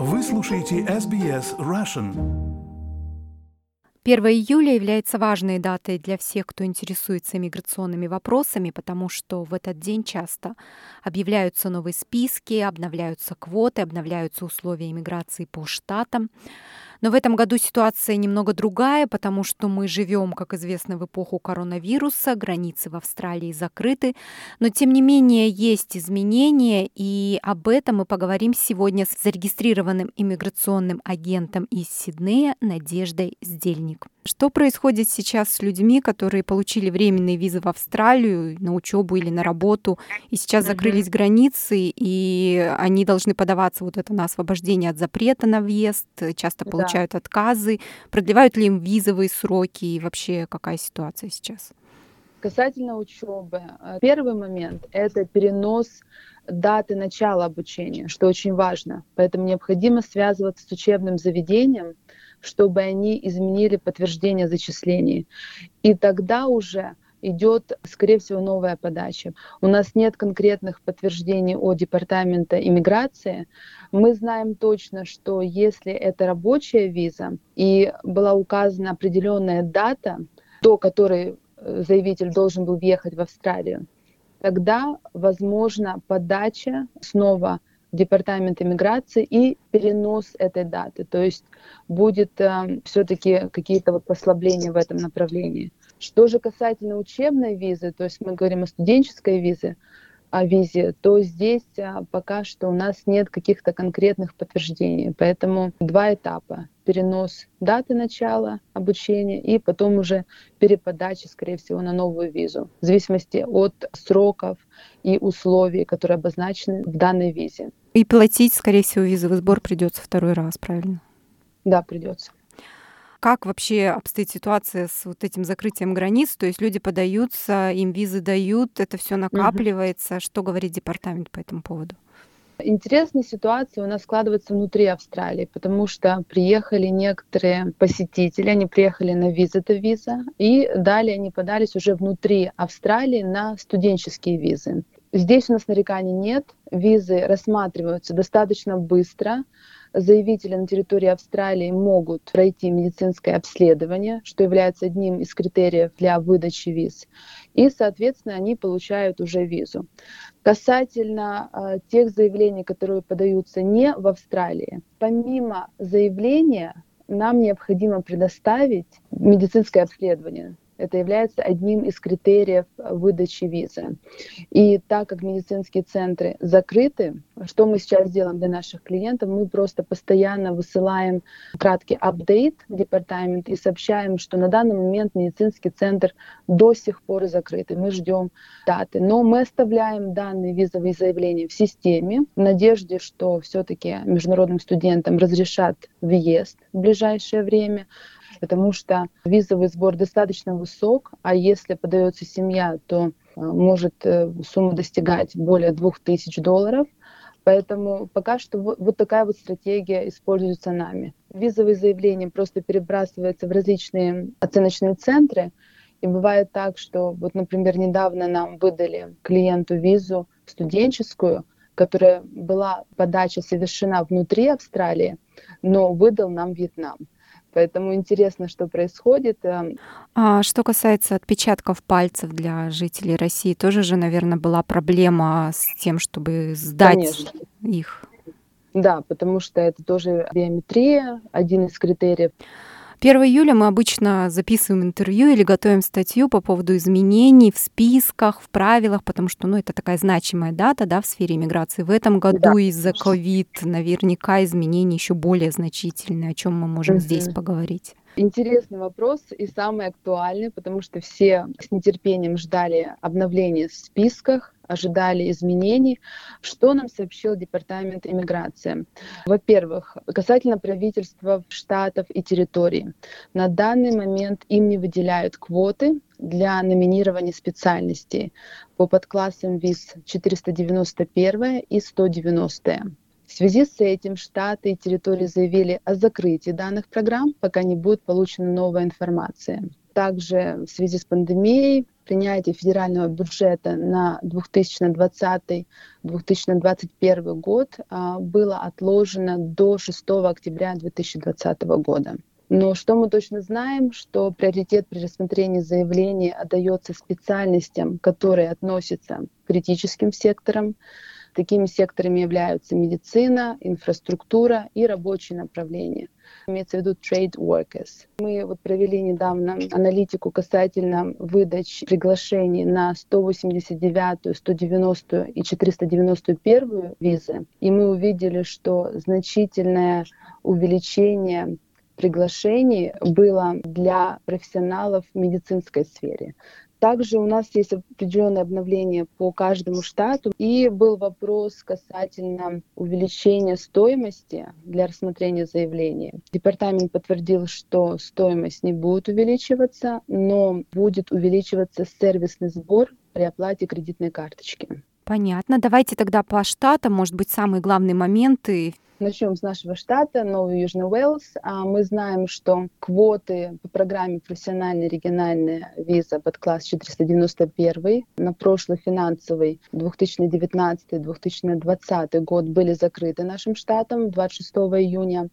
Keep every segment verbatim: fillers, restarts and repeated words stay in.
Вы слушаете эс би эс Russian. первое июля является важной датой для всех, кто интересуется миграционными вопросами, потому что в этот день часто объявляются новые списки, обновляются квоты, обновляются условия иммиграции по штатам. Но в этом году ситуация немного другая, потому что мы живем, как известно, в эпоху коронавируса, границы в Австралии закрыты, но тем не менее есть изменения, и об этом мы поговорим сегодня с зарегистрированным иммиграционным агентом из Сиднея Надеждой Здельник. Что происходит сейчас с людьми, которые получили временные визы в Австралию на учебу или на работу, и сейчас закрылись Мгм. границы, и они должны подаваться вот это на освобождение от запрета на въезд, часто Да. получают отказы, продлевают ли им визовые сроки, и вообще какая ситуация сейчас? Касательно учебы, э, первый момент– это перенос даты начала обучения, что очень важно. Поэтому необходимо связываться с учебным заведением, чтобы они изменили подтверждение зачислений. И тогда уже идет, скорее всего, новая подача. У нас нет конкретных подтверждений от Департамента иммиграции. Мы знаем точно, что если это рабочая виза и была указана определенная дата, до которой э, заявитель должен был въехать в Австралию, тогда возможна подача снова в Департамент иммиграции и перенос этой даты. То есть будет э, все-таки какие-то вот послабления в этом направлении. Что же касательно учебной визы, то есть мы говорим о студенческой визе, о визе, то здесь а, пока что у нас нет каких-то конкретных подтверждений. Поэтому два этапа. Перенос даты начала обучения и потом уже переподача, скорее всего, на новую визу. В зависимости от сроков и условий, которые обозначены в данной визе. И платить, скорее всего, визовый сбор придется второй раз, правильно? Да, придется. Как вообще обстоит ситуация с вот этим закрытием границ? То есть люди подаются, им визы дают, это все Мгм. накапливается. Что говорит департамент по этому поводу? Интересная ситуация у нас складывается внутри Австралии, потому что приехали некоторые посетители, они приехали на виза-то-виза, и далее они подались уже внутри Австралии на студенческие визы. Здесь у нас нареканий нет, визы рассматриваются достаточно быстро. Заявители на территории Австралии могут пройти медицинское обследование, что является одним из критериев для выдачи виз. И, соответственно, они получают уже визу. Касательно э, тех заявлений, которые подаются не в Австралии, помимо заявления нам необходимо предоставить медицинское обследование. Это является одним из критериев выдачи визы. И так как медицинские центры закрыты, что мы сейчас делаем для наших клиентов? Мы просто постоянно высылаем краткий апдейт в департамент и сообщаем, что на данный момент медицинский центр до сих пор закрыт, и мы ждем даты. Но мы оставляем данные визовые заявления в системе в надежде, что все-таки международным студентам разрешат въезд в ближайшее время, потому что визовый сбор достаточно высок, а если подается семья, то э, может э, сумма достигать более двух тысяч долларов. Поэтому пока что вот, вот такая вот стратегия используется нами. Визовые заявления просто перебрасываются в различные оценочные центры. И бывает так, что, вот, например, недавно нам выдали клиенту визу студенческую, которая была подача совершена внутри Австралии, но выдал нам Вьетнам. Поэтому интересно, что происходит. А что касается отпечатков пальцев для жителей России, тоже же, наверное, была проблема с тем, чтобы сдать Конечно. их. Да, потому что это тоже биометрия, один из критериев. первое июля мы обычно записываем интервью или готовим статью по поводу изменений в списках, в правилах, потому что, ну, это такая значимая дата, да, в сфере иммиграции. В этом году Да. из-за ковид наверняка изменения еще более значительные. О чем мы можем Мгм. здесь поговорить? Интересный вопрос и самый актуальный, потому что все с нетерпением ждали обновления в списках, ожидали изменений. Что нам сообщил Департамент иммиграции? Во-первых, касательно правительства штатов и территорий. На данный момент им не выделяют квоты для номинирования специальностей по подклассам виз четыреста девяносто один и сто девяносто. В связи с этим штаты и территории заявили о закрытии данных программ, пока не будет получена новая информация. Также в связи с пандемией принятие федерального бюджета на две тысячи двадцатый — две тысячи двадцать первый год было отложено до шестого октября две тысячи двадцатого года. Но что мы точно знаем, что приоритет при рассмотрении заявлений отдается специальностям, которые относятся к критическим секторам. Такими секторами являются медицина, инфраструктура и рабочие направления. Имеется в виду trade workers. Мы вот провели недавно аналитику касательно выдач приглашений на сто восемьдесят девятую, сто девяностую и четыреста девяносто первую визы. И мы увидели, что значительное увеличение приглашений было для профессионалов в медицинской сфере. Также у нас есть определенное обновление по каждому штату. И был вопрос касательно увеличения стоимости для рассмотрения заявлений. Департамент подтвердил, что стоимость не будет увеличиваться, но будет увеличиваться сервисный сбор при оплате кредитной карточки. Понятно. Давайте тогда по штатам, может быть, самые главные моменты. Начнем с нашего штата, Новый Южный Уэльс. Мы знаем, что квоты по программе «Профессиональная региональная виза» под класс четыреста девяносто один на прошлый финансовый две тысячи девятнадцатый — две тысячи двадцатый год были закрыты нашим штатом двадцать шестого июня.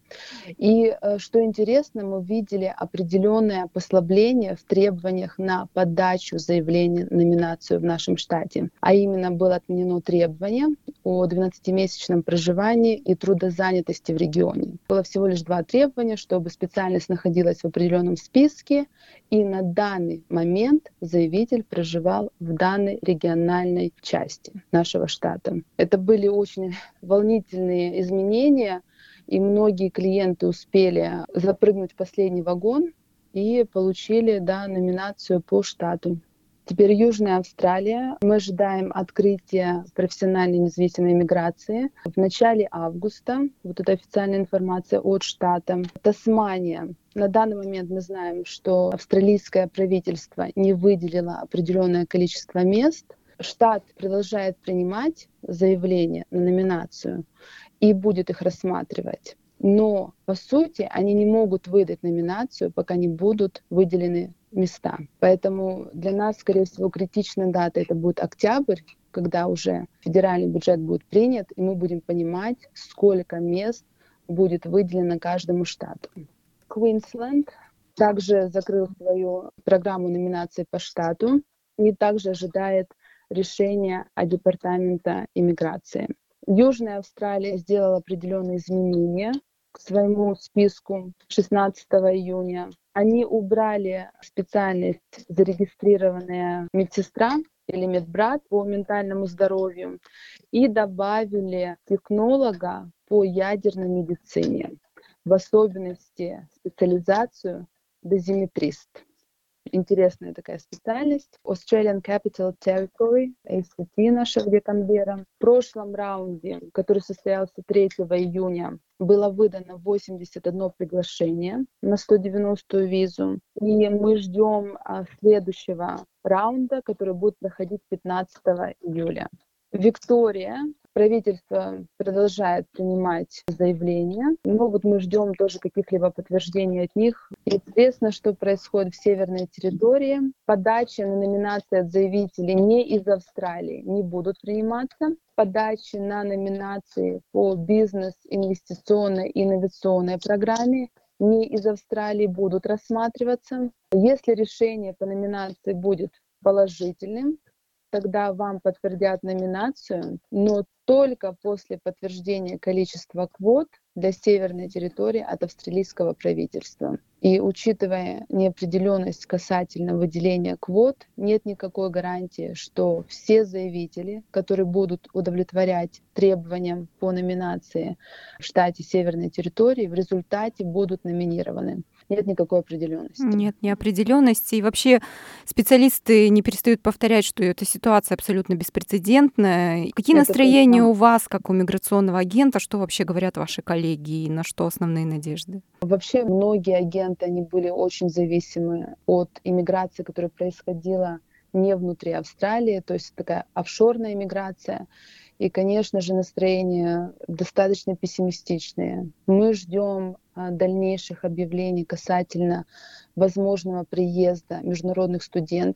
И что интересно, мы видели определенное послабление в требованиях на подачу заявления на номинацию в нашем штате. А именно было отменено требование о двенадцатимесячном проживании и трудозанятости в регионе. Было всего лишь два требования, чтобы специальность находилась в определенном списке, и на данный момент заявитель проживал в данной региональной части нашего штата. Это были очень волнительные изменения, и многие клиенты успели запрыгнуть в последний вагон и получили, да, номинацию по штату. Теперь Южная Австралия. Мы ожидаем открытия профессиональной независимой миграции в начале августа. Вот это официальная информация от штата. Тасмания. На данный момент мы знаем, что австралийское правительство не выделило определенное количество мест. Штат продолжает принимать заявления на номинацию и будет их рассматривать. Но, по сути, они не могут выдать номинацию, пока не будут выделены места. Поэтому для нас, скорее всего, критичная дата — это будет октябрь, когда уже федеральный бюджет будет принят, и мы будем понимать, сколько мест будет выделено каждому штату. Квинсленд также закрыл свою программу номинаций по штату и также ожидает решения от Департамента иммиграции. Южная Австралия сделала определенные изменения к своему списку шестнадцатого июня. Они убрали специальность зарегистрированная медсестра или медбрат по ментальному здоровью и добавили технолога по ядерной медицине, в особенности специализацию дозиметрист. Интересная такая специальность. Australian Capital Territory, эй си ти наша, где Канберра. В прошлом раунде, который состоялся третьего июня, было выдано восемьдесят одно приглашение на сто девяностую визу. И мы ждем следующего раунда, который будет проходить пятнадцатого июля. Виктория. Правительство продолжает принимать заявления, но вот мы ждем тоже каких-либо подтверждений от них. Известно, что происходит в северной территории. Подачи на номинации от заявителей не из Австралии не будут приниматься. Подачи на номинации по бизнес, инвестиционной и инновационной программе не из Австралии будут рассматриваться. Если решение по номинации будет положительным, тогда вам подтвердят номинацию, но только после подтверждения количества квот для северной территории от австралийского правительства. И учитывая неопределенность касательно выделения квот, нет никакой гарантии, что все заявители, которые будут удовлетворять требованиям по номинации в штате северной территории, в результате будут номинированы. Нет никакой определенности. Нет неопределенности. И вообще специалисты не перестают повторять, что эта ситуация абсолютно беспрецедентная. Какие Это настроения точно. У вас, как у миграционного агента? Что вообще говорят ваши коллеги и на что основные надежды? Вообще многие агенты, они были очень зависимы от иммиграции, которая происходила не внутри Австралии, то есть такая офшорная иммиграция. И, конечно же, настроения достаточно пессимистичные. Мы ждем дальнейших объявлений касательно возможного приезда международных студентов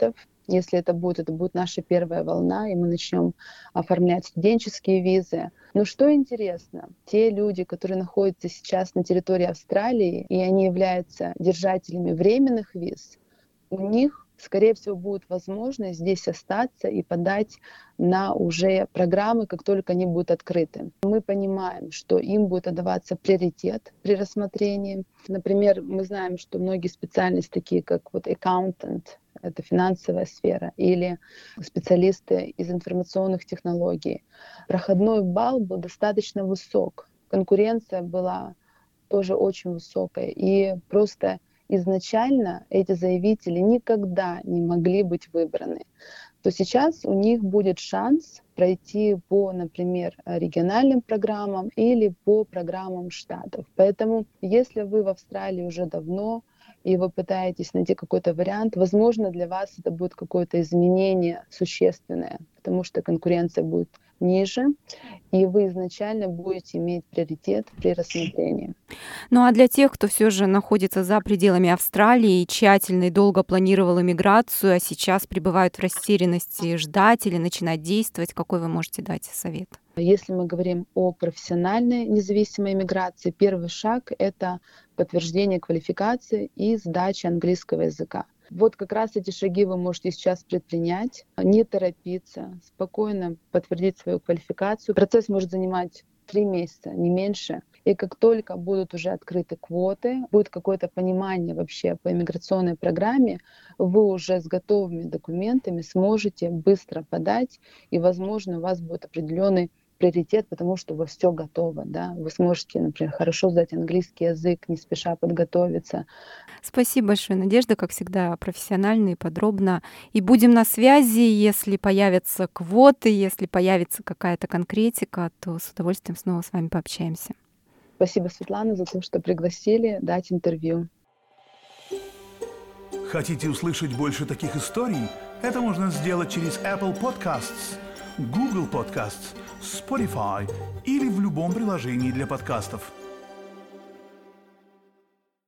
Если это будет, это будет наша первая волна, и мы начнем оформлять студенческие визы. Но что интересно, те люди, которые находятся сейчас на территории Австралии, и они являются держателями временных виз, у них, скорее всего, будет возможность здесь остаться и подать на уже программы, как только они будут открыты. Мы понимаем, что им будет отдаваться приоритет при рассмотрении. Например, мы знаем, что многие специальности, такие как вот accountant, это финансовая сфера, или специалисты из информационных технологий, проходной балл был достаточно высок. Конкуренция была тоже очень высокая. И просто изначально эти заявители никогда не могли быть выбраны, то сейчас у них будет шанс пройти по, например, региональным программам или по программам штатов. Поэтому, если вы в Австралии уже давно, и вы пытаетесь найти какой-то вариант, возможно, для вас это будет какое-то изменение существенное, потому что конкуренция будет ниже, и вы изначально будете иметь приоритет при рассмотрении. Ну а для тех, кто все же находится за пределами Австралии и тщательно и долго планировал иммиграцию, а сейчас пребывают в растерянности, ждать или начинать действовать, какой вы можете дать совет? Если мы говорим о профессиональной независимой иммиграции, первый шаг — это подтверждение квалификации и сдача английского языка. Вот как раз эти шаги вы можете сейчас предпринять, не торопиться, спокойно подтвердить свою квалификацию. Процесс может занимать три месяца, не меньше. И как только будут уже открыты квоты, будет какое-то понимание вообще по иммиграционной программе, вы уже с готовыми документами сможете быстро подать, и, возможно, у вас будет определенный приоритет, потому что у вас все готово, да, вы сможете, например, хорошо сдать английский язык, не спеша подготовиться. Спасибо большое, Надежда, как всегда, профессионально и подробно. И будем на связи, если появятся квоты, если появится какая-то конкретика, то с удовольствием снова с вами пообщаемся. Спасибо, Светлана, за то, что пригласили дать интервью. Хотите услышать больше таких историй? Это можно сделать через Apple Podcasts, Google Podcasts, Spotify или в любом приложении для подкастов.